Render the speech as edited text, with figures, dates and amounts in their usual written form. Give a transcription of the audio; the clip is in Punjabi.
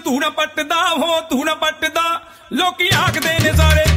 ਤੂੰ ਨਾ ਪੱਟਦਾ ਹੋ ਤੂੰ ਨਾ ਪੱਟਦਾ ਲੋਕੀ ਆਖਦੇ ਨੇ ਸਾਰੇ